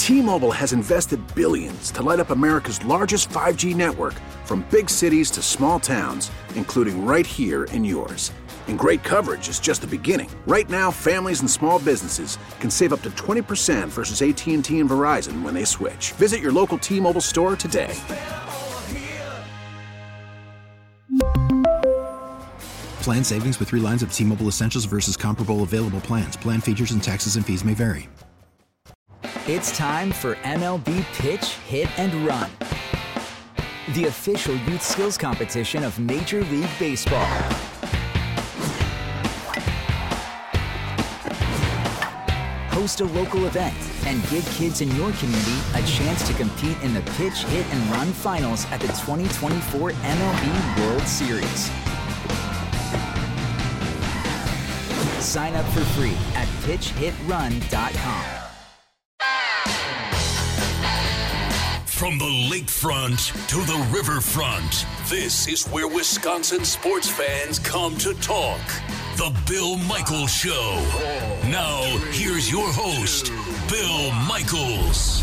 T-Mobile has invested billions to light up America's largest 5G network, from big cities to small towns, including right here in yours. And great coverage is just the beginning. Right now, families and small businesses can save up to 20% versus AT&T and Verizon when they switch. Visit your local T-Mobile store today. Plan savings with 3 lines of T-Mobile Essentials versus comparable available plans. Plan features and taxes and fees may vary. It's time for MLB Pitch, Hit, and Run, the official youth skills competition of Major League Baseball. Host a local event and give kids in your community a chance to compete in the Pitch, Hit, and Run finals at the 2024 MLB World Series. Sign up for free at pitchhitrun.com. From the lakefront to the riverfront, this is where Wisconsin sports fans come to talk. The Bill Michaels Show. Now, here's your host, Bill Michaels.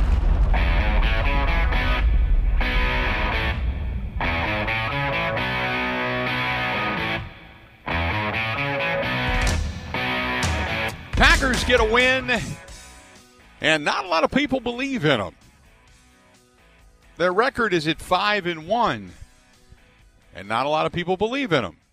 Packers get a win, and not a lot of people believe in them. Their record is at 5-1, and not a lot of people believe in them.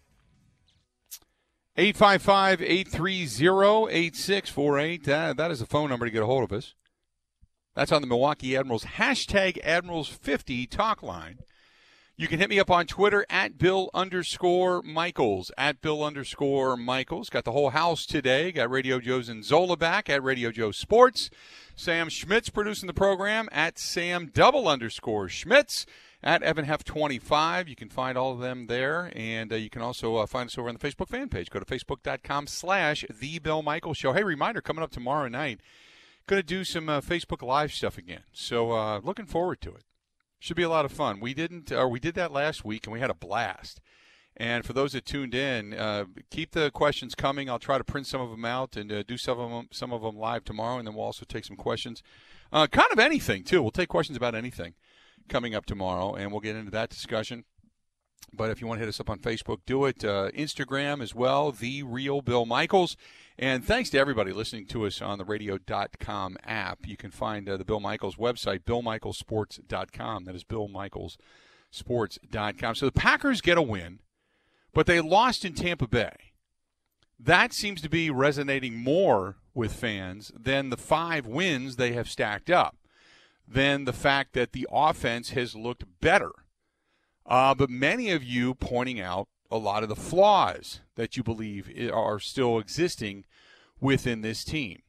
855-830-8648. That is the phone number to get a hold of us. That's on the Milwaukee Admirals hashtag Admirals50 talk line. You can hit me up on Twitter at Bill_Michaels. At Bill_Michaels. Got the whole house today. Got Radio Joe Zinzola back at Radio Joe Sports. Sam Schmitz producing the program at Sam_Schmitz. At EvanHeff25. You can find all of them there. And you can also find us over on the Facebook fan page. Go to Facebook.com/The Bill Michaels Show. Hey, reminder, coming up tomorrow night, going to do some Facebook Live stuff again. So looking forward to it. Should be a lot of fun. We did that last week, and we had a blast. And for those that tuned in, keep the questions coming. I'll try to print some of them out and do some of them live tomorrow, and then we'll also take some questions. Kind of anything, too. We'll take questions about anything coming up tomorrow, and we'll get into that discussion. But if you want to hit us up on Facebook, do it. Instagram as well, The Real Bill Michaels. And thanks to everybody listening to us on the radio.com app. You can find the Bill Michaels website, BillMichaelsSports.com. That is BillMichaelsSports.com. So the Packers get a win, but they lost in Tampa Bay. That seems to be resonating more with fans than the 5 wins they have stacked up, than the fact that the offense has looked better. But many of you pointing out a lot of the flaws that you believe are still existing within this team.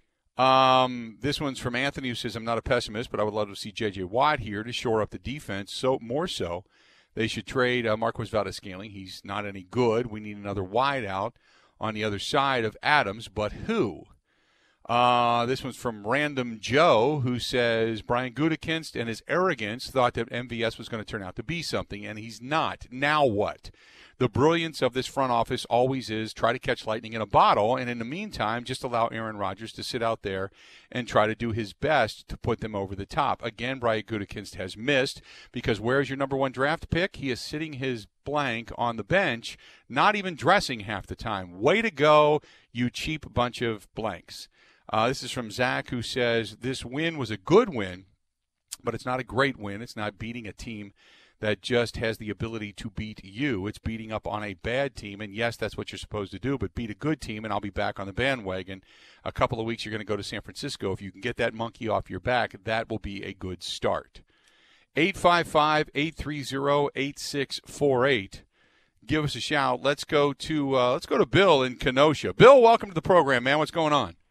This one's from Anthony, who says, I'm not a pessimist, but I would love to see J.J. Watt here to shore up the defense. So more so, they should trade Marquez Valdes-Scantling. He's not any good. We need another wideout on the other side of Adams, but who? This one's from Random Joe, who says Brian Gutekunst and his arrogance thought that MVS was going to turn out to be something, and he's not. Now what? The brilliance of this front office always is try to catch lightning in a bottle, and in the meantime, just allow Aaron Rodgers to sit out there and try to do his best to put them over the top. Again, Brian Gutekunst has missed, because where's your number 1 draft pick? He is sitting his blank on the bench, not even dressing half the time. Way to go, you cheap bunch of blanks. This is from Zach, who says this win was a good win, but it's not a great win. It's not beating a team that just has the ability to beat you. It's beating up on a bad team, and yes, that's what you're supposed to do, but beat a good team, and I'll be back on the bandwagon. A couple of weeks, you're going to go to San Francisco. If you can get that monkey off your back, that will be a good start. 855-830-8648. Give us a shout. Let's go to Bill in Kenosha. Bill, welcome to the program, man. What's going on?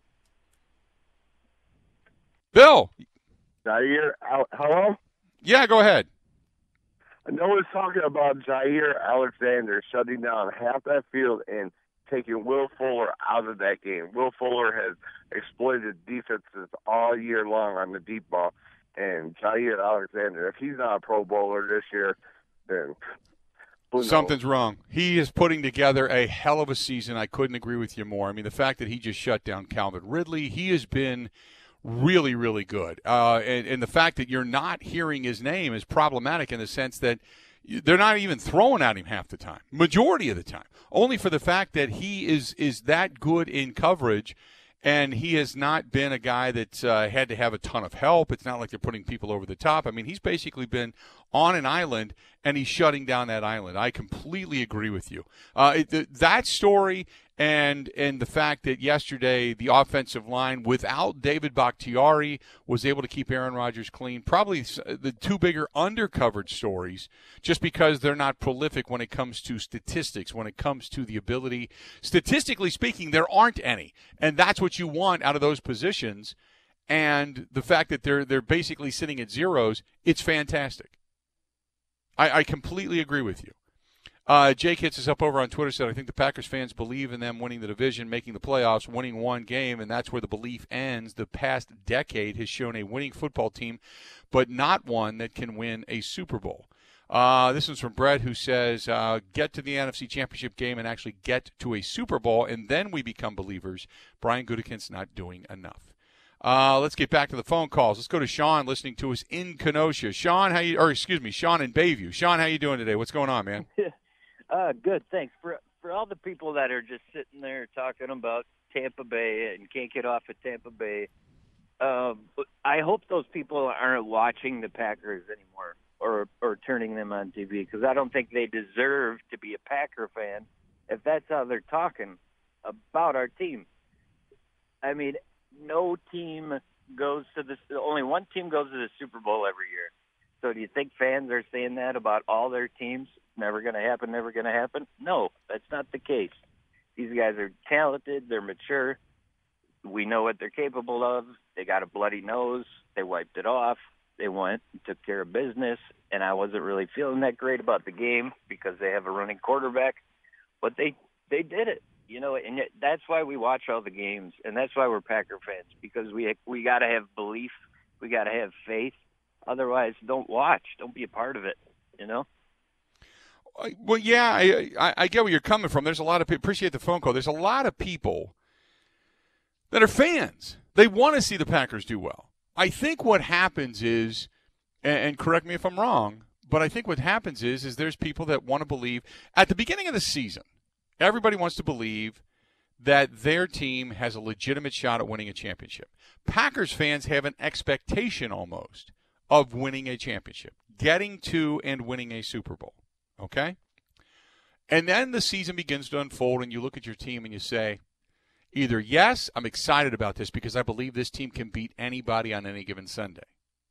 Bill. Jair, hello? Yeah, go ahead. No one's talking about Jair Alexander shutting down half that field and taking Will Fuller out of that game. Will Fuller has exploited defenses all year long on the deep ball. And Jair Alexander, if he's not a Pro Bowler this year, then something's wrong. He is putting together a hell of a season. I couldn't agree with you more. I mean, the fact that he just shut down Calvin Ridley, he has been really, really good. And the fact that you're not hearing his name is problematic in the sense that they're not even throwing at him half the time, majority of the time, only for the fact that he is that good in coverage, and he has not been a guy that's had to have a ton of help. It's not like they're putting people over the top. I mean, he's basically been on an island, and he's shutting down that island. I completely agree with you. That story and the fact that yesterday the offensive line, without David Bakhtiari, was able to keep Aaron Rodgers clean, probably the two bigger undercovered stories, just because they're not prolific when it comes to statistics, when it comes to the ability. Statistically speaking, there aren't any, and that's what you want out of those positions. And the fact that they're basically sitting at zeros, it's fantastic. I completely agree with you. Jake hits us up over on Twitter, said, I think the Packers fans believe in them winning the division, making the playoffs, winning one game, and that's where the belief ends. The past decade has shown a winning football team, but not one that can win a Super Bowl. This one's from Brett, who says, get to the NFC Championship game and actually get to a Super Bowl, and then we become believers. Brian Gutekunst's not doing enough. Let's get back to the phone calls. Let's go to Sean listening to us in Kenosha. Sean, Sean in Bayview. Sean, how you doing today? What's going on, man? Good, thanks. For all the people that are just sitting there talking about Tampa Bay and can't get off at Tampa Bay, I hope those people aren't watching the Packers anymore or turning them on TV, because I don't think they deserve to be a Packer fan if that's how they're talking about our team. I mean, no team goes to only one team goes to the Super Bowl every year. So do you think fans are saying that about all their teams? Never going to happen, never going to happen? No, that's not the case. These guys are talented. They're mature. We know what they're capable of. They got a bloody nose. They wiped it off. They went and took care of business. And I wasn't really feeling that great about the game because they have a running quarterback. But they did it, and that's why we watch all the games. And that's why we're Packer fans, because we got to have belief. We got to have faith. Otherwise, don't watch. Don't be a part of it, Well, yeah, I get where you're coming from. There's a lot of people. Appreciate the phone call. There's a lot of people that are fans. They want to see the Packers do well. I think what happens is, and correct me if I'm wrong, but I think what happens is there's people that want to believe at the beginning of the season, everybody wants to believe that their team has a legitimate shot at winning a championship. Packers fans have an expectation almost of winning a championship, getting to and winning a Super Bowl. Okay? And then the season begins to unfold, and you look at your team and you say, either, yes, I'm excited about this because I believe this team can beat anybody on any given Sunday.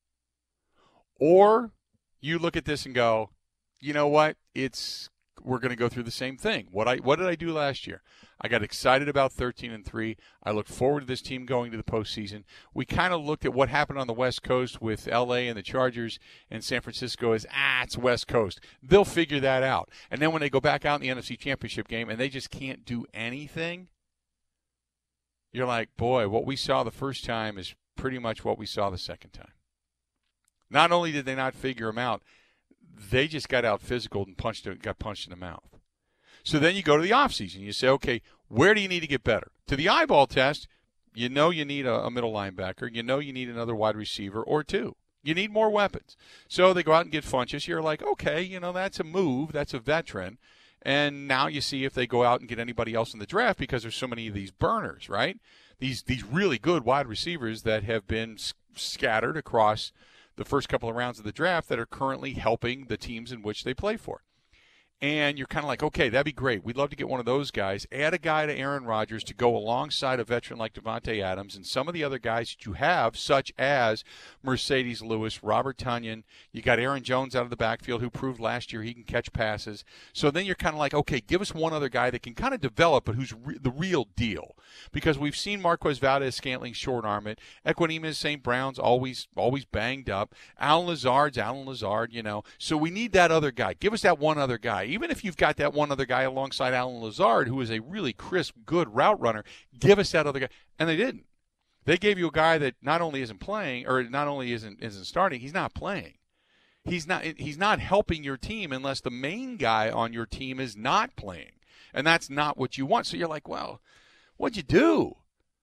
Or you look at this and go, you know what? We're going to go through the same thing. What did I do last year? I got excited about 13-3. I looked forward to this team going to the postseason. We kind of looked at what happened on the West Coast with L.A. and the Chargers and San Francisco as, it's West Coast. They'll figure that out. And then when they go back out in the NFC Championship game and they just can't do anything, you're like, boy, what we saw the first time is pretty much what we saw the second time. Not only did they not figure them out, they just got out physical and got punched in the mouth. So then you go to the offseason. You say, okay, where do you need to get better? To the eyeball test, you need a middle linebacker. You need another wide receiver or two. You need more weapons. So they go out and get Funchess. You're like, okay, that's a move. That's a veteran. And now you see if they go out and get anybody else in the draft because there's so many of these burners, right? These really good wide receivers that have been scattered across the first couple of rounds of the draft that are currently helping the teams in which they play for. And you're kind of like, okay, that'd be great. We'd love to get one of those guys. Add a guy to Aaron Rodgers to go alongside a veteran like Devontae Adams and some of the other guys that you have, such as Mercedes Lewis, Robert Tonyan. You got Aaron Jones out of the backfield who proved last year he can catch passes. So then you're kind of like, okay, give us one other guy that can kind of develop, but who's the real deal. Because we've seen Marquez Valdez-Scantling short-arm it. Equanimeous St. Brown's always banged up. Allen Lazard. So we need that other guy. Give us that one other guy. Even if you've got that one other guy alongside Allen Lazard, who is a really crisp, good route runner, give us that other guy. And they didn't. They gave you a guy that not only isn't playing, or not only isn't starting, he's not playing. He's not helping your team unless the main guy on your team is not playing. And that's not what you want. So you're like, well, what'd you do?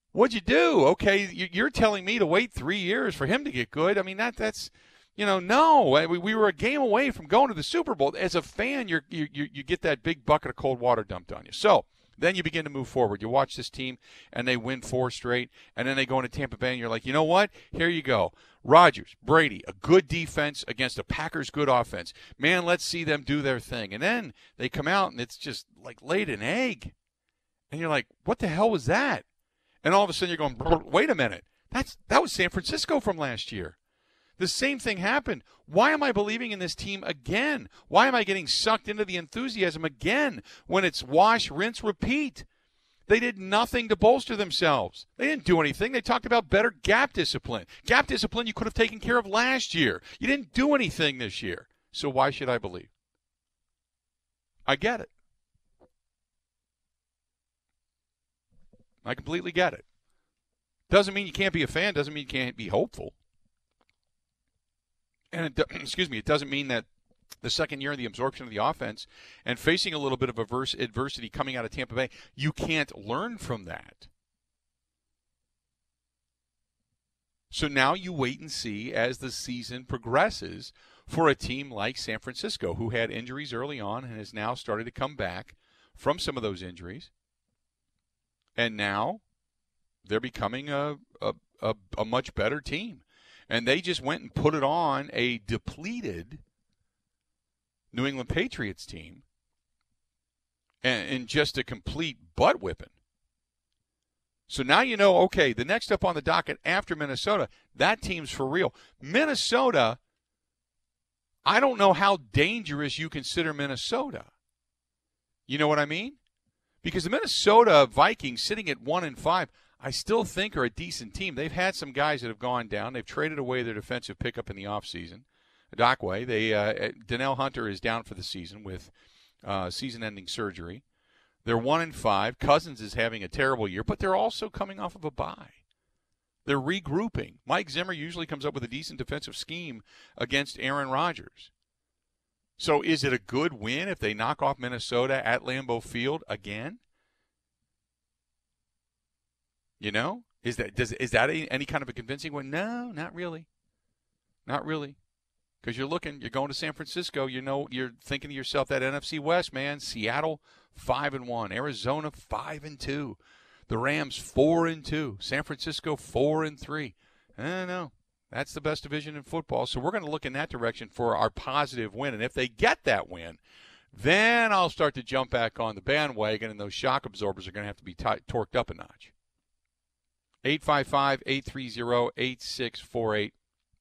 What'd you do? Okay, you're telling me to wait 3 years for him to get good. I mean, that's no. We were a game away from going to the Super Bowl. As a fan, you get that big bucket of cold water dumped on you. So then you begin to move forward. You watch this team, and they win 4 straight, and then they go into Tampa Bay, and you're like, you know what? Here you go. Rodgers, Brady, a good defense against a Packers good offense. Man, let's see them do their thing. And then they come out, and it's just like laid an egg. And you're like, what the hell was that? And all of a sudden you're going, wait a minute. That was San Francisco from last year. The same thing happened. Why am I believing in this team again? Why am I getting sucked into the enthusiasm again when it's wash, rinse, repeat? They did nothing to bolster themselves. They didn't do anything. They talked about better gap discipline. Gap discipline you could have taken care of last year. You didn't do anything this year. So why should I believe? I get it. I completely get it. Doesn't mean you can't be a fan. Doesn't mean you can't be hopeful. And it doesn't mean that the second year of the absorption of the offense and facing a little bit of adversity coming out of Tampa Bay, you can't learn from that. So now you wait and see as the season progresses for a team like San Francisco, who had injuries early on and has now started to come back from some of those injuries. And now they're becoming a much better team. And they just went and put it on a depleted New England Patriots team and just a complete butt whipping. So now you know, okay, the next up on the docket after Minnesota, that team's for real. Minnesota, I don't know how dangerous you consider Minnesota. You know what I mean? Because the Minnesota Vikings sitting at 1-5, I still think are a decent team. They've had some guys that have gone down. They've traded away their defensive pickup in the offseason. Dakwe, Danielle Hunter is down for the season with season-ending surgery. They're 1-5. Cousins is having a terrible year, but they're also coming off of a bye. They're regrouping. Mike Zimmer usually comes up with a decent defensive scheme against Aaron Rodgers. So is it a good win if they knock off Minnesota at Lambeau Field again? You know, is that any kind of a convincing one? No, not really. Not really. Because you're going to San Francisco, you're thinking to yourself that NFC West, man, Seattle 5-1, Arizona 5-2, the Rams 4-2, San Francisco 4-3. No, that's the best division in football. So we're going to look in that direction for our positive win. And if they get that win, then I'll start to jump back on the bandwagon, and those shock absorbers are going to have to be torqued up a notch. 855-830-8648.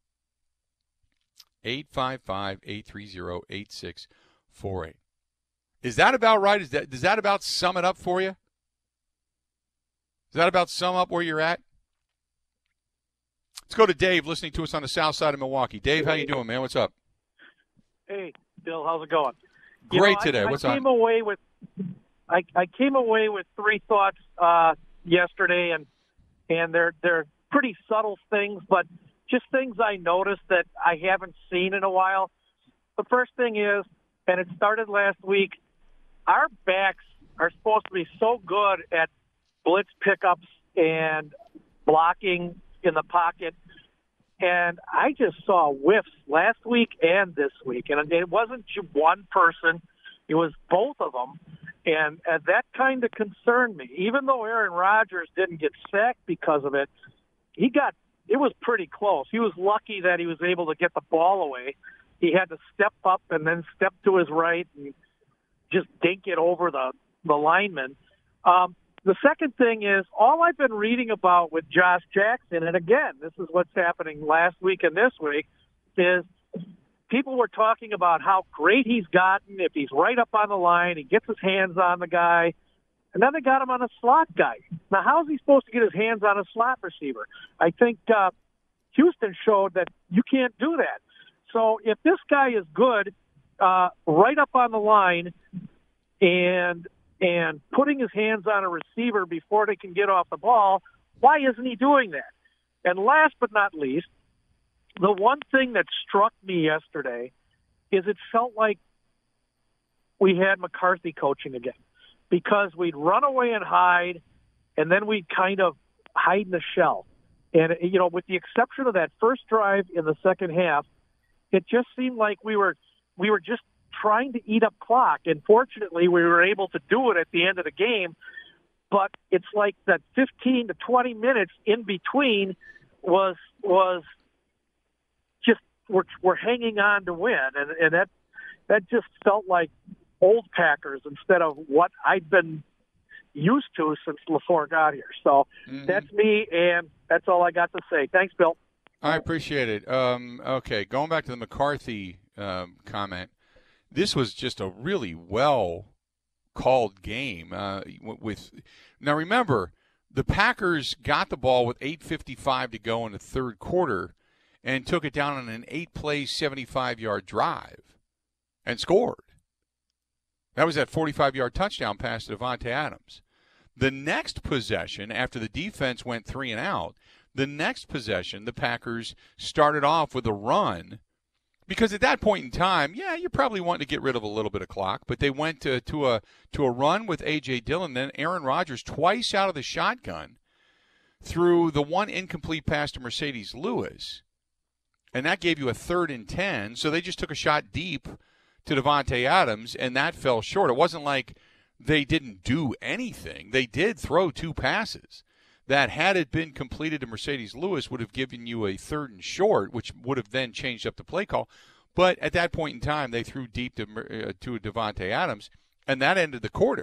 855-830-8648. Is that about right? Does that about sum it up for you? Does that about sum up where you're at? Let's go to Dave, listening to us on the south side of Milwaukee. Dave, how you doing, man? What's up? Hey, Bill, how's it going? Great today. What's up? I came away with 3 thoughts yesterday, and they're pretty subtle things, but just things I noticed that I haven't seen in a while. The first thing is, and it started last week, our backs are supposed to be so good at blitz pickups and blocking in the pocket, and I just saw whiffs last week and this week, and it wasn't just one person, it was both of them, and that kind of concerned me. Even though Aaron Rodgers didn't get sacked because of it, it was pretty close. He was lucky that he was able to get the ball away. He had to step up and then step to his right and just dink it over the lineman. The second thing is, all I've been reading about with Josh Jackson, and again, this is what's happening last week and this week, is people were talking about how great he's gotten if he's right up on the line, he gets his hands on the guy, and then they got him on a slot guy. Now, how is he supposed to get his hands on a slot receiver? I think Houston showed that you can't do that. So if this guy is good right up on the line and putting his hands on a receiver before they can get off the ball, why isn't he doing that? And last but not least, the one thing that struck me yesterday is it felt like we had McCarthy coaching again, because we'd run away and hide, and then we'd kind of hide in the shell. And, with the exception of that first drive in the second half, it just seemed like we were just trying to eat up clock. And fortunately, we were able to do it at the end of the game. But it's like that 15 to 20 minutes in between was just we're hanging on to win, and that just felt like old Packers instead of what I'd been used to since LaFleur got here. So That's me, and that's all I got to say. Thanks, Bill. I appreciate it. Okay, going back to the McCarthy comment, this was just a really well-called game. Now, remember, the Packers got the ball with 8:55 to go in the third quarter and took it down on an 8-play, 75-yard drive and scored. That was that 45-yard touchdown pass to Davante Adams. The next possession, after the defense went 3 and out, the next possession, the Packers started off with a run because at that point in time, you're probably wanting to get rid of a little bit of clock, but they went to a run with A.J. Dillon, then Aaron Rodgers twice out of the shotgun threw the one incomplete pass to Mercedes Lewis, and that gave you a 3rd and 10, so they just took a shot deep to Davante Adams, and that fell short. It wasn't like they didn't do anything. They did throw 2 passes that, had it been completed to Mercedes Lewis, would have given you a 3rd and short, which would have then changed up the play call. But at that point in time, they threw deep to Davante Adams, and that ended the quarter.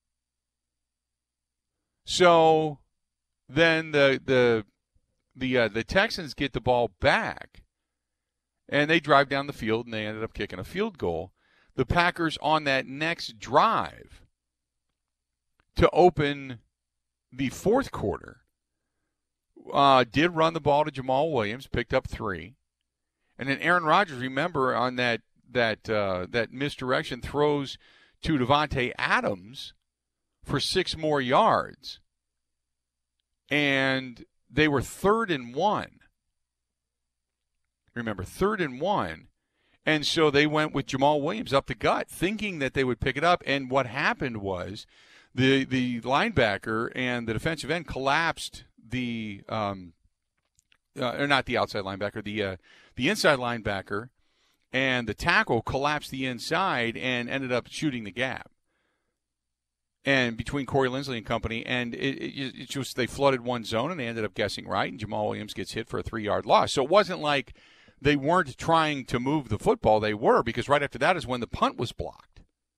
So then the Texans get the ball back, and they drive down the field, and they ended up kicking a field goal. The Packers, on that next drive to open the fourth quarter, did run the ball to Jamal Williams, picked up 3. And then Aaron Rodgers, remember, on that misdirection, throws to Davante Adams for 6 more yards. And they were 3rd and 1. Remember, 3rd and 1. And so they went with Jamal Williams up the gut, thinking that they would pick it up. And what happened was the linebacker and the defensive end collapsed or not the outside linebacker, the inside linebacker, and the tackle collapsed the inside and ended up shooting the gap. And between Corey Linsley and company, and it just, they flooded one zone, and they ended up guessing right, and Jamal Williams gets hit for a 3-yard loss. So it wasn't like they weren't trying to move the football. They were, because right after that is when the punt was blocked.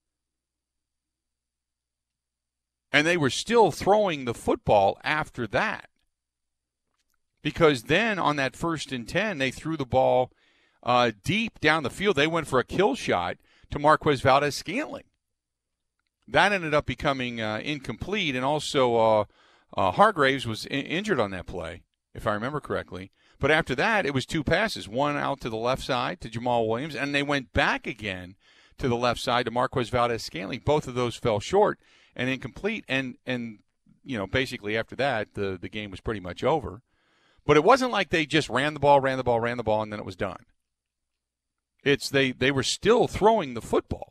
And they were still throwing the football after that. Because then on that 1st and 10, they threw the ball deep down the field. They went for a kill shot to Marquez Valdes-Scantling. That ended up becoming incomplete, and also Hargraves was injured on that play, if I remember correctly. But after that, it was 2 passes, one out to the left side to Jamal Williams, and they went back again to the left side to Marquez Valdes-Scantling. Both of those fell short and incomplete, and basically after that, the game was pretty much over. But it wasn't like they just ran the ball, and then it was done. It's they were still throwing the football.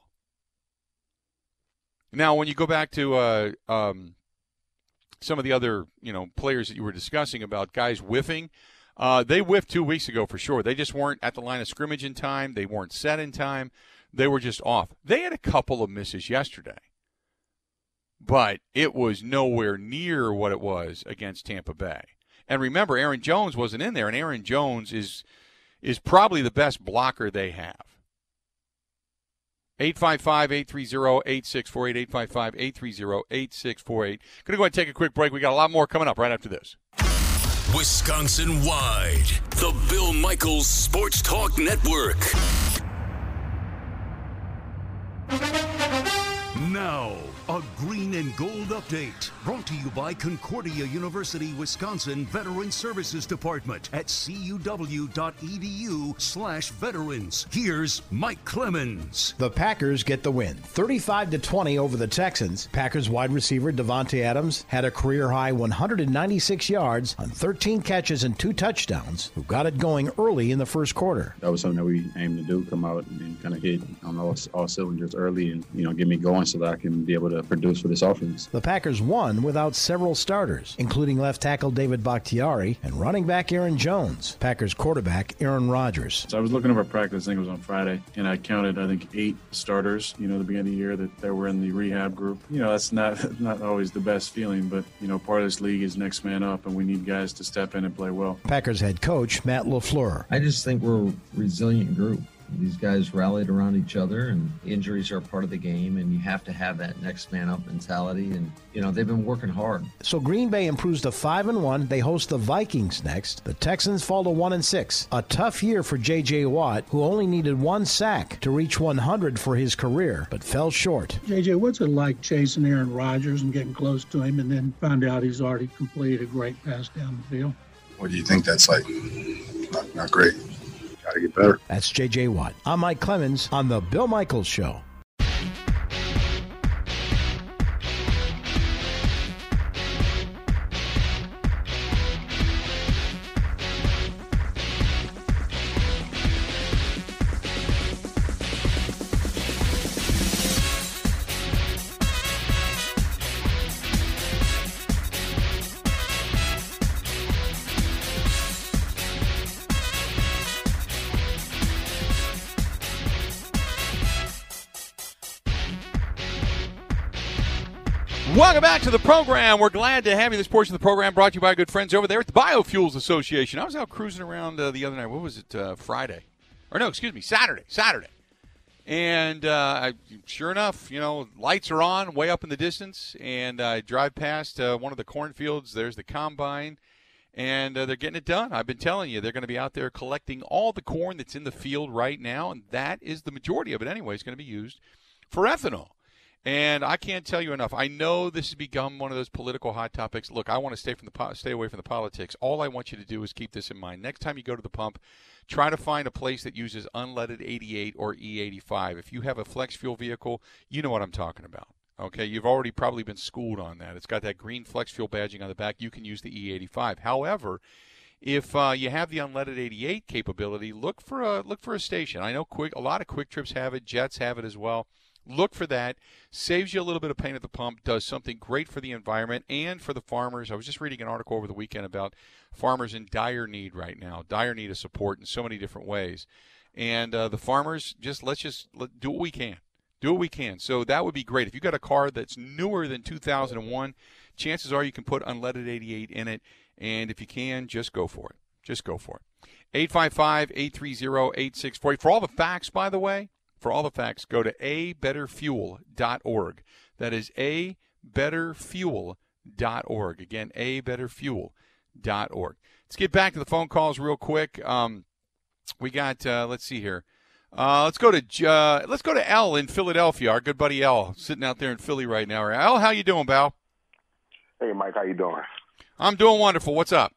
Now, when you go back to some of the other players that you were discussing about guys whiffing, they whiffed 2 weeks ago for sure. They just weren't at the line of scrimmage in time. They weren't set in time. They were just off. They had a couple of misses yesterday, but it was nowhere near what it was against Tampa Bay. And remember, Aaron Jones wasn't in there, and Aaron Jones is probably the best blocker they have. 855-830-8648, 855-830-8648. Going to go ahead and take a quick break. We got a lot more coming up right after this. Wisconsin-wide, the Bill Michaels Sports Talk Network. Now, a green and gold update brought to you by Concordia University, Wisconsin Veteran Services Department at cuw.edu/veterans. Here's Mike Clemens. The Packers get the win, 35-20 over the Texans. Packers wide receiver Davante Adams had a career-high 196 yards on 13 catches and 2 touchdowns, who got it going early in the first quarter. That was something that we aimed to do, come out and kind of hit on all cylinders early and, get me going so that I can be able to produce for this offense. The Packers won without several starters, including left tackle David Bakhtiari and running back Aaron Jones. Packers quarterback Aaron Rodgers. So I was looking over practice, I think it was on Friday, and I counted, 8 starters, at the beginning of the year that were in the rehab group. That's not always the best feeling, but, part of this league is next man up, and we need guys to step in and play well. Packers head coach Matt LaFleur. I just think we're a resilient group. These guys rallied around each other, and injuries are part of the game, and you have to have that next man up mentality. And, they've been working hard. So Green Bay improves to 5-1. They host the Vikings next. The Texans fall to 1-6. A tough year for J.J. Watt, who only needed 1 sack to reach 100 for his career, but fell short. J.J., what's it like chasing Aaron Rodgers and getting close to him and then find out he's already completed a great pass down the field? What do you think that's like? Not great. Got to get better. That's J.J. Watt. I'm Mike Clemens on The Bill Michaels Show. Welcome back to the program. We're glad to have you. This portion of the program brought to you by our good friends over there at the Biofuels Association. I was out cruising around the other night. What was it, Friday? Or no, excuse me, Saturday. And sure enough, lights are on way up in the distance, and I drive past one of the cornfields. There's the combine, and they're getting it done. I've been telling you, they're going to be out there collecting all the corn that's in the field right now, and that is the majority of it anyway. It's going to be used for ethanol. And I can't tell you enough. I know this has become one of those political hot topics. Look, I want to stay away from the politics. All I want you to do is keep this in mind. Next time you go to the pump, try to find a place that uses unleaded 88 or E85. If you have a flex fuel vehicle, you know what I'm talking about. Okay, you've already probably been schooled on that. It's got that green flex fuel badging on the back. You can use the E85. However, if you have the unleaded 88 capability, look for a station. I know a lot of Quick Trips have it. Jets have it as well. Look for that. Saves you a little bit of pain at the pump, does something great for the environment and for the farmers. I was just reading an article over the weekend about farmers in dire need right now, dire need of support in so many different ways. And the farmers, let's do what we can. Do what we can. So that would be great. If you've got a car that's newer than 2001, chances are you can put unleaded 88 in it. And if you can, just go for it. Just go for it. 855-830-8640. For all the facts, by the way, go to abetterfuel.org. That is abetterfuel.org. Again, abetterfuel.org. Let's get back to the phone calls real quick. We got, let's see here. Let's go to L in Philadelphia. Our good buddy L, sitting out there in Philly right now. L, how you doing, pal? Hey, Mike, how you doing? I'm doing wonderful. What's up?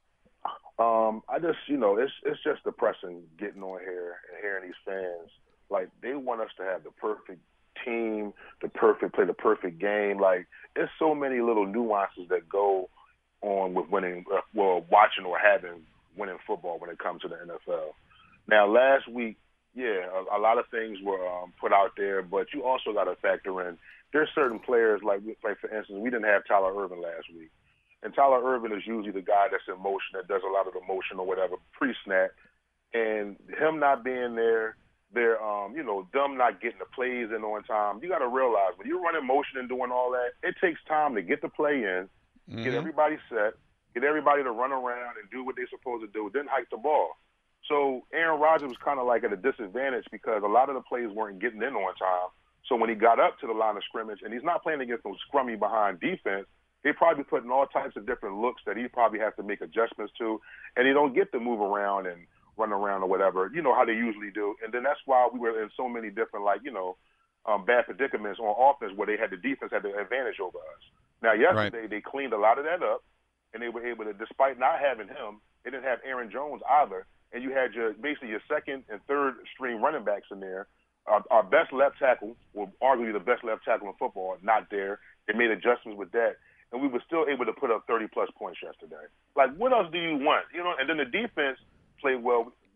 I just, it's just depressing getting on here and hearing these fans. Like, they want us to have the perfect team, play the perfect game. Like, there's so many little nuances that go on with winning, watching or having winning football when it comes to the NFL. Now, last week, a lot of things were put out there, but you also got to factor in there's certain players, like for instance, we didn't have Tyler Ervin last week. And Tyler Ervin is usually the guy that's in motion, that does a lot of the motion or whatever, pre-snap. And him not being there, they're, them not getting the plays in on time. You got to realize when you're running motion and doing all that, it takes time to get the play in, get everybody set, get everybody to run around and do what they're supposed to do, then hike the ball. So Aaron Rodgers was kind of like at a disadvantage because a lot of the plays weren't getting in on time. So when he got up to the line of scrimmage, and he's not playing against no scrummy behind defense, they probably putting all types of different looks that he probably has to make adjustments to, and he don't get to move around and run around or whatever, how they usually do. And then that's why we were in so many different, bad predicaments on offense where the defense had the advantage over us. Now, yesterday, They cleaned a lot of that up, and they were able to, despite not having him, they didn't have Aaron Jones either, and you had basically your second and third string running backs in there. Our best left tackle, well, arguably the best left tackle in football, not there. They made adjustments with that, and we were still able to put up 30-plus points yesterday. Like, what else do you want? And then the defense played well.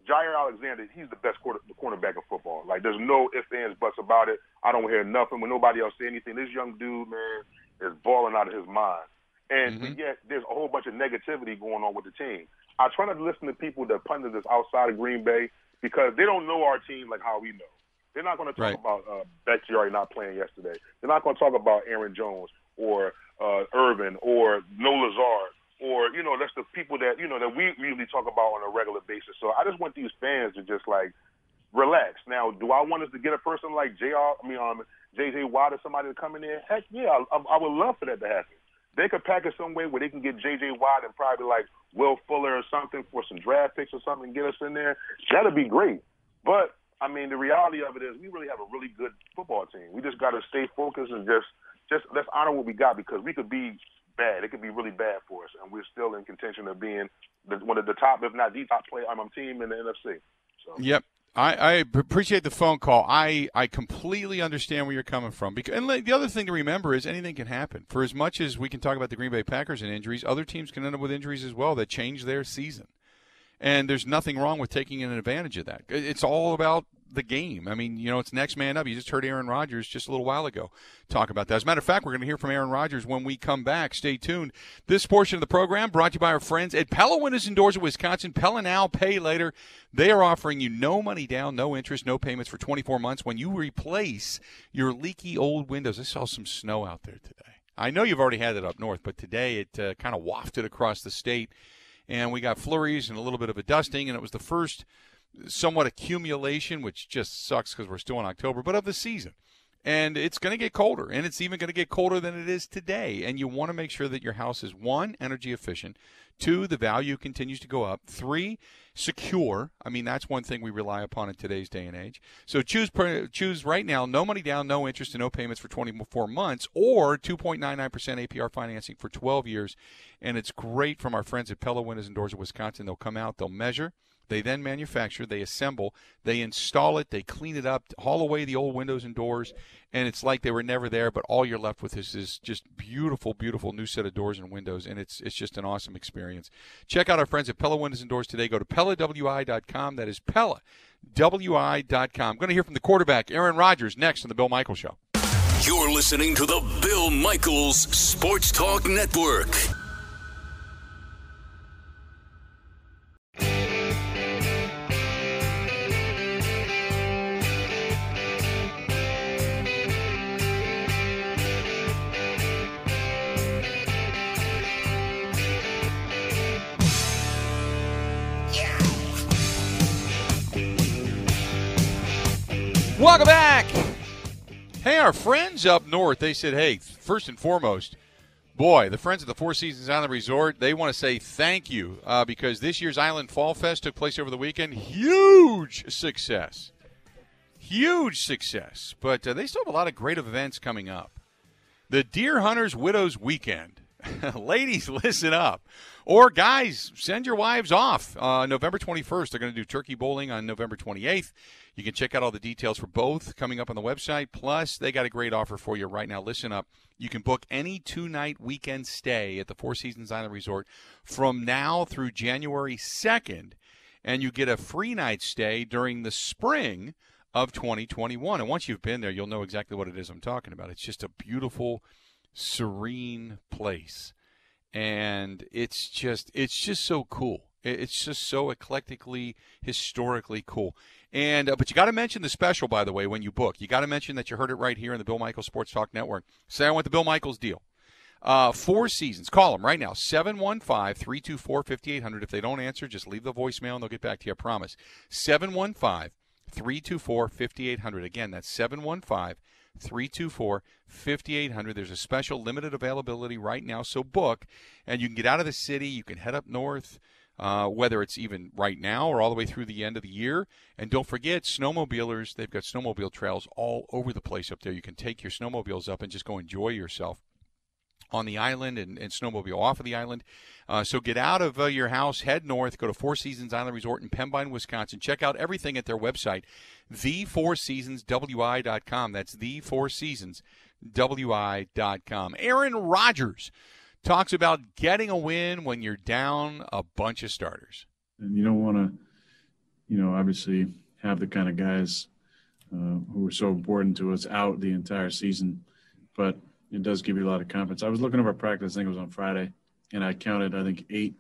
Jair Alexander, he's the best cornerback in football. Like, there's no ifs, ands, buts about it. I don't hear nothing when nobody else say anything. This young dude, man, is balling out of his mind. And yet there's a whole bunch of negativity going on with the team. I try not to listen to people that pundit this outside of Green Bay because they don't know our team like how we know. They're not going to talk about Bakhtiari not playing yesterday. They're not going to talk about Aaron Jones or Irvin or No Lazard or, that's the people that, that we usually talk about on a regular basis. So I just want these fans to just, relax. Now, do I want us to get a person like J.J. Watt or somebody to come in there? Heck, yeah, I would love for that to happen. They could pack it some way where they can get J.J. Watt and probably Will Fuller or something for some draft picks or something and get us in there. That'd be great. But, the reality of it is we really have a really good football team. We just got to stay focused and just let's honor what we got because we could be bad. It could be really bad for us, and we're still in contention of being one of the top, if not the top team in the NFC. So. Yep. I appreciate the phone call. I completely understand where you're coming from. And the other thing to remember is anything can happen. For as much as we can talk about the Green Bay Packers and injuries, other teams can end up with injuries as well that change their season. And there's nothing wrong with taking an advantage of that. It's all about the game. It's next man up. You just heard Aaron Rodgers just a little while ago talk about that. As a matter of fact, we're going to hear from Aaron Rodgers when we come back. Stay tuned. This portion of the program brought to you by our friends at Pella Windows and Doors of Wisconsin. Pella Now, Pay Later. They are offering you no money down, no interest, no payments for 24 months when you replace your leaky old windows. I saw some snow out there today. I know you've already had it up north, but today it kind of wafted across the state. And we got flurries and a little bit of a dusting, and it was the first somewhat accumulation, which just sucks because we're still in October, but of the season. And it's going to get colder, and it's even going to get colder than it is today. And you want to make sure that your house is, 1, energy efficient, 2, the value continues to go up, 3, secure. That's one thing we rely upon in today's day and age. So choose right now, no money down, no interest, and no payments for 24 months, or 2.99% APR financing for 12 years. And it's great from our friends at Pella Windows and Doors of Wisconsin. They'll come out, they'll measure. They then manufacture, they assemble, they install it, they clean it up, haul away the old windows and doors, and it's like they were never there, but all you're left with is this just beautiful, beautiful new set of doors and windows, and it's just an awesome experience. Check out our friends at Pella Windows and Doors today. Go to PellaWI.com. That is PellaWI.com. I'm going to hear from the quarterback, Aaron Rodgers, next on The Bill Michaels Show. You're listening to The Bill Michaels Sports Talk Network. Welcome back. Hey, our friends up north, they said, hey, first and foremost, boy, the friends at the Four Seasons Island Resort, they want to say thank you because this year's Island Fall Fest took place over the weekend. Huge success. Huge success. But they still have a lot of great events coming up. The Deer Hunters Widows Weekend. Ladies, listen up. Or guys, send your wives off. November 21st, they're going to do turkey bowling on November 28th. You can check out all the details for both coming up on the website. Plus, they got a great offer for you right now. Listen up. You can book any 2-night weekend stay at the Four Seasons Island Resort from now through January 2nd, and you get a free night stay during the spring of 2021. And once you've been there, you'll know exactly what it is I'm talking about. It's just a beautiful, serene place. And it's just so cool. It's just so eclectically, historically cool. And but you got to mention the special, by the way, when you book. You got to mention that you heard it right here on the Bill Michaels Sports Talk Network. Say I want the Bill Michaels deal. Four Seasons. Call them right now, 715-324-5800. If they don't answer, just leave the voicemail and they'll get back to you, I promise. 715-324-5800. Again, that's 715-324-5800. There's a special limited availability right now, so book. And you can get out of the city. You can head up north. Whether it's even right now or all the way through the end of the year. And don't forget, snowmobilers, they've got snowmobile trails all over the place up there. You can take your snowmobiles up and just go enjoy yourself on the island and snowmobile off of the island. So get out of your house, head north, go to Four Seasons Island Resort in Pembine, Wisconsin. Check out everything at their website, thefourseasonswi.com. That's thefourseasonswi.com. Aaron Rodgers talks about getting a win when you're down a bunch of starters. And you don't want to, obviously have the kind of guys who are so important to us out the entire season. But it does give you a lot of confidence. I was looking over practice, I think it was on Friday, and I counted, 8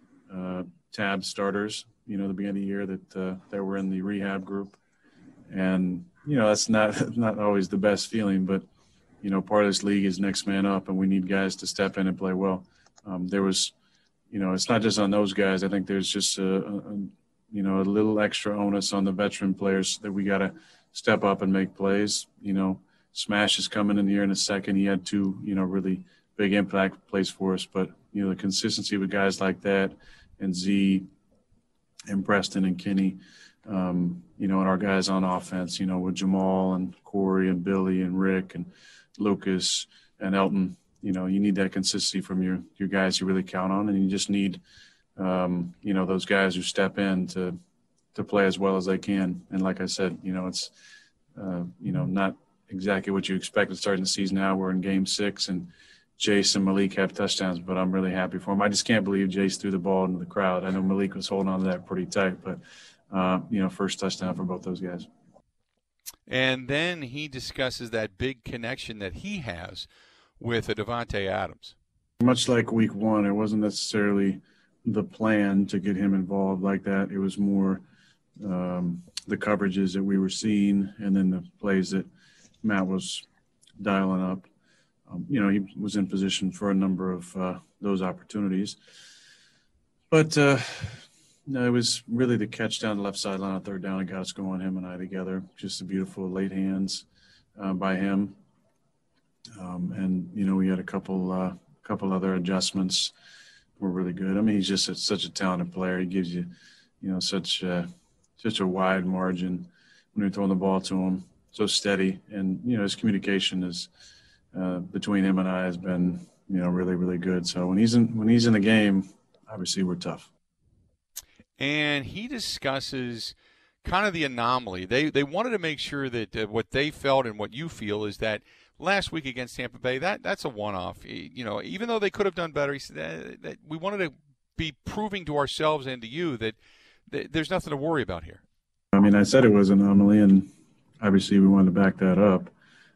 tab starters, the beginning of the year that were in the rehab group. And, that's not always the best feeling, but, part of this league is next man up, and we need guys to step in and play well. There was, it's not just on those guys. I think there's just a little extra onus on the veteran players that we got to step up and make plays. Smash is coming in here in a second. He had 2, really big impact plays for us. But, the consistency with guys like that and Z and Preston and Kenny, and our guys on offense, with Jamal and Corey and Billy and Rick and Lucas and Elton, you need that consistency from your guys you really count on. And you just need, those guys who step in to play as well as they can. And like I said, it's, not exactly what you expect to start in the season. Now we're in game 6 and Jace and Malik have touchdowns, but I'm really happy for them. I just can't believe Jace threw the ball into the crowd. I know Malik was holding on to that pretty tight, but, first touchdown for both those guys. And then he discusses that big connection that he has with Davante Adams. Much like week 1, it wasn't necessarily the plan to get him involved like that. It was more the coverages that we were seeing and then the plays that Matt was dialing up. He was in position for a number of those opportunities. But it was really the catch down the left sideline on third down that got us going, him and I together. Just a beautiful late hands by him. And we had a couple other adjustments were really good. I mean, he's just such a talented player. He gives you, such a wide margin when you're throwing the ball to him. So steady, and his communication is between him and I has been really, really good. So when he's in the game, obviously we're tough. And he discusses kind of the anomaly. They wanted to make sure that what they felt and what you feel is that last week against Tampa Bay, that's a one-off. Even though they could have done better, he said that we wanted to be proving to ourselves and to you that there's nothing to worry about here. I mean, I said it was an anomaly, and obviously we wanted to back that up.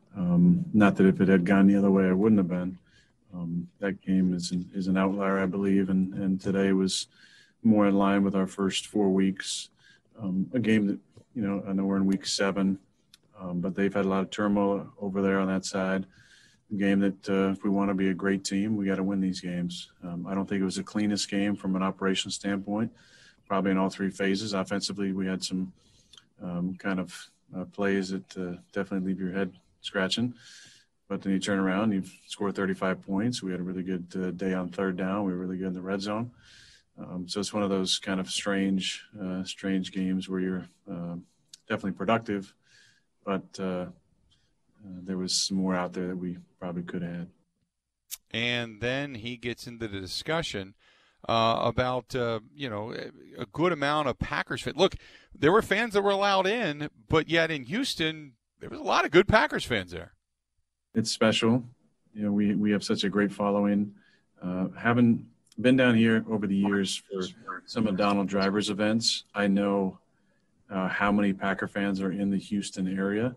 Not that if it had gone the other way, it wouldn't have been. That game is an outlier, I believe, and today was more in line with our first 4 weeks. A game that, I know we're in week 7, but they've had a lot of turmoil over there on that side. A game that if we want to be a great team, we got to win these games. I don't think it was the cleanest game from an operations standpoint, probably in all 3 phases. Offensively, we had some kind of plays that definitely leave your head scratching. But then you turn around, you score 35 points. We had a really good day on third down. We were really good in the red zone. So it's one of those kind of strange games where you're definitely productive, but there was some more out there that we probably could have had. And then he gets into the discussion about, a good amount of Packers fans. Look, there were fans that were allowed in, but yet in Houston, there was a lot of good Packers fans there. It's special. We have such a great following. Having been down here over the years for some of Donald Driver's events, I know how many Packer fans are in the Houston area.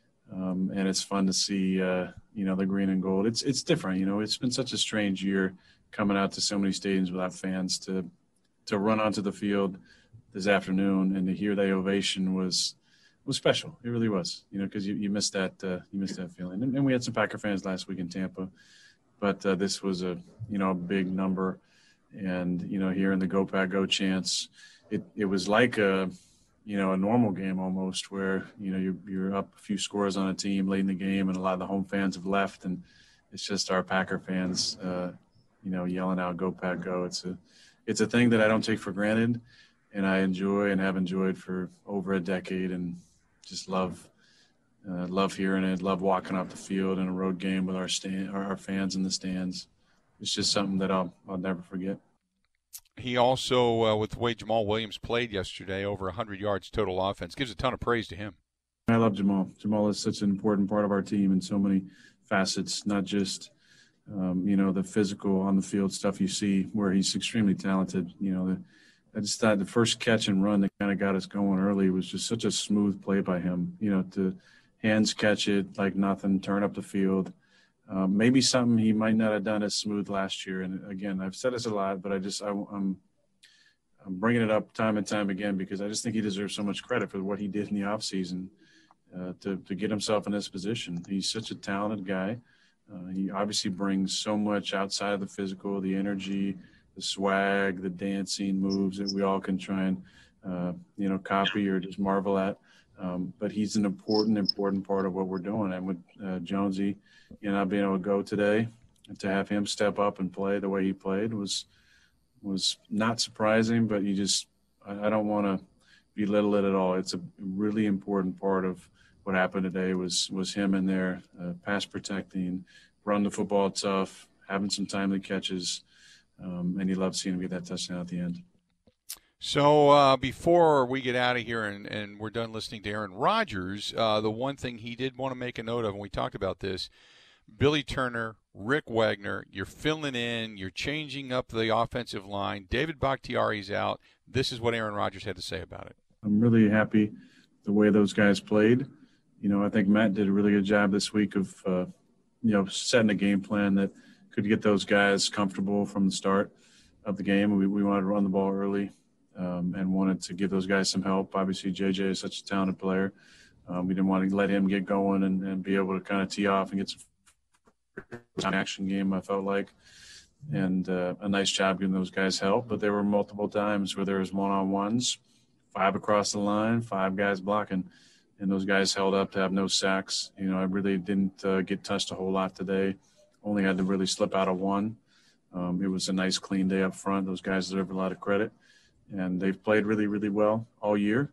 And it's fun to see, the green and gold. It's different. It's been such a strange year coming out to so many stadiums without fans. To run onto the field this afternoon and to hear the ovation was special. It really was, because you missed that feeling. And we had some Packer fans last week in Tampa, but this was a big number. And, hearing the Go Pack Go chants, it was like a normal game almost where, you're up a few scores on a team late in the game and a lot of the home fans have left. And it's just our Packer fans, yelling out Go Pack Go. It's a thing that I don't take for granted, and I enjoy and have enjoyed for over a decade, and just love hearing it, love walking off the field in a road game with our fans in the stands. It's just something that I'll never forget. He also, with the way Jamal Williams played yesterday, over 100 yards total offense, gives a ton of praise to him. I love Jamal. Jamal is such an important part of our team in so many facets, not just, the physical on the field stuff you see where he's extremely talented. I just thought the first catch and run that kind of got us going early was just such a smooth play by him. To hands catch it like nothing, turn up the field. Maybe something he might not have done as smooth last year. And again, I've said this a lot, but I'm bringing it up time and time again because I just think he deserves so much credit for what he did in the offseason to get himself in this position. He's such a talented guy. He obviously brings so much outside of the physical, the energy, the swag, the dancing moves that we all can try and, copy or just marvel at. But he's an important part of what we're doing. And with Jonesy, not being able to go today, and to have him step up and play the way he played was not surprising, but I don't want to belittle it at all. It's a really important part of what happened today was him in there, pass protecting, run the football tough, having some timely catches, and you love seeing him get that touchdown at the end. So before we get out of here and we're done listening to Aaron Rodgers, the one thing he did want to make a note of, and we talked about this, Billy Turner, Rick Wagner, you're filling in, you're changing up the offensive line. David Bakhtiari's out. This is what Aaron Rodgers had to say about it. I'm really happy the way those guys played. I think Matt did a really good job this week of, setting a game plan that could get those guys comfortable from the start of the game. We wanted to run the ball early and wanted to give those guys some help. Obviously, JJ is such a talented player. We didn't want to let him get going and be able to kind of tee off and get some action game, I felt like. And a nice job giving those guys help. But there were multiple times where there was one-on-ones, 5 across the line, 5 guys blocking. And those guys held up to have no sacks. I really didn't get touched a whole lot today. Only had to really slip out of one. It was a nice, clean day up front. Those guys deserve a lot of credit. And they've played really, really well all year.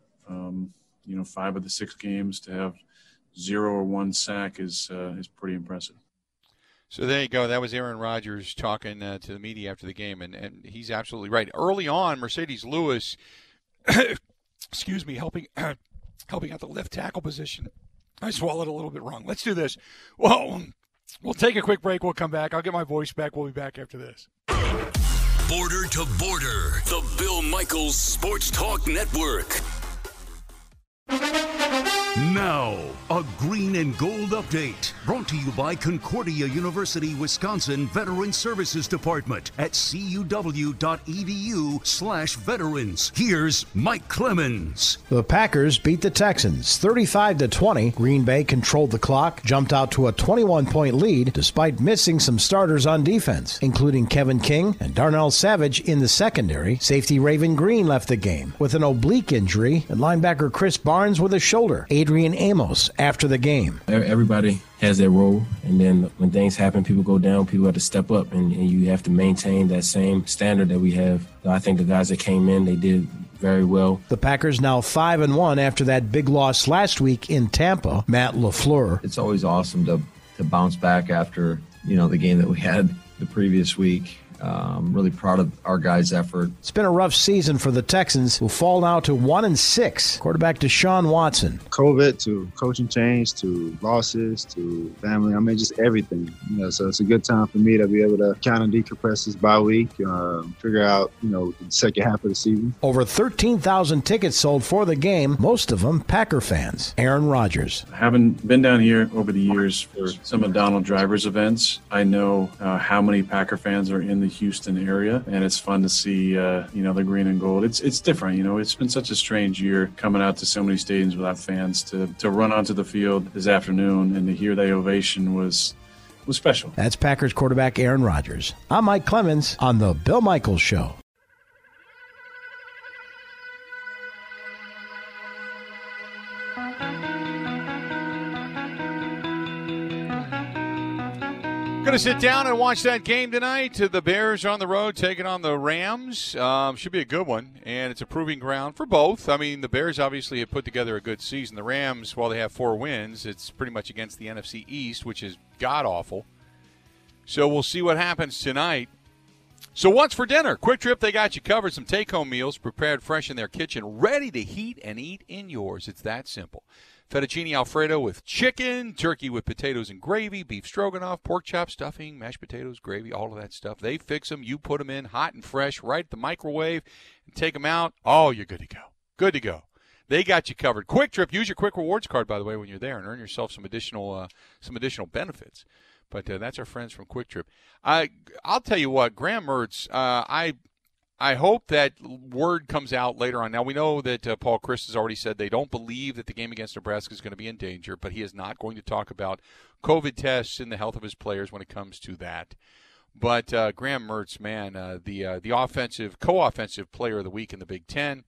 5 of the 6 games to have 0 or 1 sack is pretty impressive. So there you go. That was Aaron Rodgers talking to the media after the game, and he's absolutely right. Early on, Mercedes Lewis, helping out the left tackle position. I swallowed a little bit wrong. Let's do this. Well, we'll take a quick break. We'll come back. I'll get my voice back. We'll be back after this. Border to Border, the Bill Michaels Sports Talk Network. Now, a green and gold update brought to you by Concordia University, Wisconsin Veteran Services Department at cuw.edu/veterans. Here's Mike Clemens. The Packers beat the Texans 35-20. Green Bay controlled the clock, jumped out to a 21-point lead despite missing some starters on defense, including Kevin King and Darnell Savage in the secondary. Safety Raven Green left the game with an oblique injury, and linebacker Chris Barnes with a shoulder. Adrian Amos after the game. Everybody has their role, and then when things happen, people go down, people have to step up, and you have to maintain that same standard that we have. I think the guys that came in, they did very well. The Packers now 5-1 after that big loss last week in Tampa. Matt LaFleur. It's always awesome to bounce back after, the game that we had the previous week. I'm really proud of our guys' effort. It's been a rough season for the Texans, who fall now to 1-6. Quarterback Deshaun Watson. COVID to coaching change to losses to family. Just everything. So it's a good time for me to be able to kind of decompress this bye week, figure out, the second half of the season. Over 13,000 tickets sold for the game, most of them Packer fans. Aaron Rodgers. Having been down here over the years for some of Donald Driver's events, I know how many Packer fans are in the Houston area, and it's fun to see the green and gold. It's different. It's been such a strange year coming out to so many stadiums without fans. To run onto the field this afternoon and to hear the ovation was special. That's Packers quarterback Aaron Rodgers. I'm Mike Clemens on the Bill Michaels Show. Going to sit down and watch that game tonight. The Bears on the road taking on the Rams. Should be a good one, and it's a proving ground for both. The Bears obviously have put together a good season. The Rams, while they have 4 wins, it's pretty much against the NFC East, which is god-awful. So we'll see what happens tonight. So what's for dinner? Quick Trip, they got you covered. Some take-home meals prepared fresh in their kitchen, ready to heat and eat in yours. It's that simple. Fettuccine Alfredo with chicken, turkey with potatoes and gravy, beef stroganoff, pork chop, stuffing, mashed potatoes, gravy, all of that stuff. They fix them. You put them in hot and fresh right at the microwave and take them out. Oh, you're good to go. Good to go. They got you covered. Quick Trip, use your Quick Rewards card, by the way, when you're there and earn yourself some additional benefits. But that's our friends from Quick Trip. I'll tell you what, Graham Mertz, I hope that word comes out later on. Now, we know that Paul Chryst has already said they don't believe that the game against Nebraska is going to be in danger, but he is not going to talk about COVID tests and the health of his players when it comes to that. But Graham Mertz, man, the co-offensive player of the week in the Big Ten,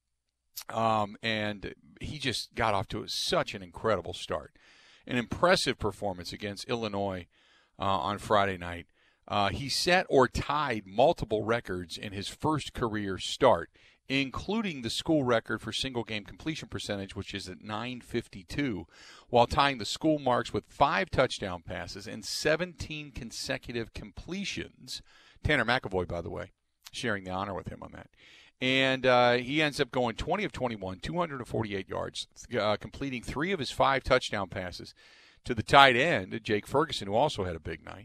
and he just got off to such an incredible start. An impressive performance against Illinois on Friday night. He set or tied multiple records in his first career start, including the school record for single-game completion percentage, which is at .952, while tying the school marks with 5 touchdown passes and 17 consecutive completions. Tanner McAvoy, by the way, sharing the honor with him on that. And he ends up going 20 of 21, 248 yards, completing 3 of his 5 touchdown passes to the tight end, Jake Ferguson, who also had a big night.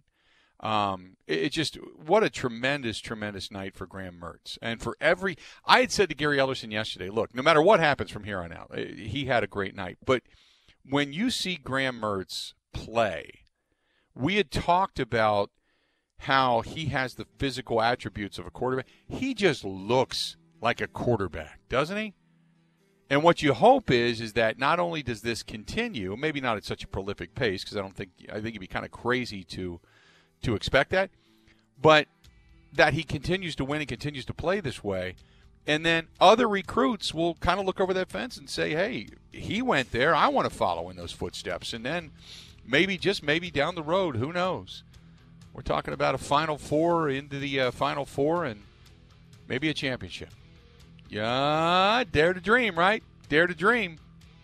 What a tremendous, tremendous night for Graham Mertz. And for I had said to Gary Ellerson yesterday, look, no matter what happens from here on out, he had a great night. But when you see Graham Mertz play, we had talked about how he has the physical attributes of a quarterback. He just looks like a quarterback, doesn't he? And what you hope is that not only does this continue, maybe not at such a prolific pace, because I think it'd be kind of crazy to expect that, but that he continues to win and continues to play this way, and then other recruits will kind of look over that fence and say, hey, he went there, I want to follow in those footsteps. And then maybe, just maybe down the road, who knows? We're talking about a Final Four, into the Final Four, and maybe a championship. Yeah, dare to dream, right? Dare to dream.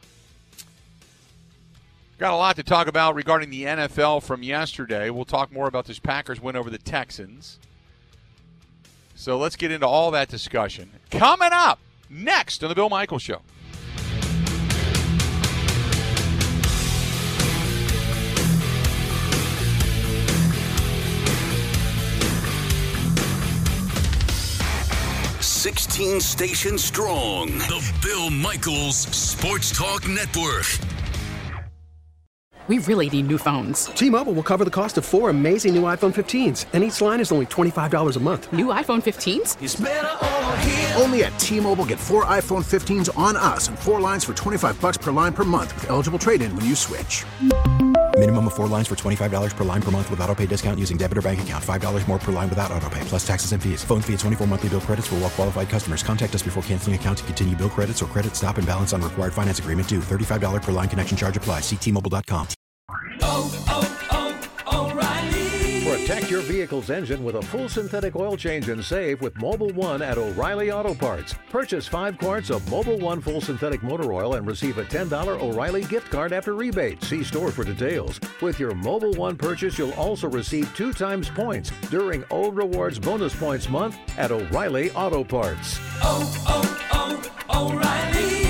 Got a lot to talk about regarding the NFL from yesterday. We'll talk more about this Packers win over the Texans. So let's get into all that discussion. Coming up next on The Bill Michaels Show. "16 stations strong. The Bill Michaels Sports Talk Network. We really need new phones. T-Mobile will cover the cost of 4 amazing new iPhone 15s, and each line is only $25 a month. New iPhone 15s? It's better over here. Only at T-Mobile, get 4 iPhone 15s on us and 4 lines for $25 per line per month with eligible trade-in when you switch. Minimum of 4 lines for $25 per line per month with autopay discount using debit or bank account. $5 more per line without autopay, plus taxes and fees. Phone fee at 24 monthly bill credits for well-qualified customers. Contact us before canceling account to continue bill credits or credit stop and balance on required finance agreement due. $35 per line connection charge applies. See T-Mobile.com. O'Reilly. Protect your vehicle's engine with a full synthetic oil change and save with Mobil 1 at O'Reilly Auto Parts. Purchase 5 quarts of Mobil 1 full synthetic motor oil and receive a $10 O'Reilly gift card after rebate. See store for details. With your Mobil 1 purchase, you'll also receive 2 times points during Old Rewards Bonus Points Month at O'Reilly Auto Parts. O'Reilly.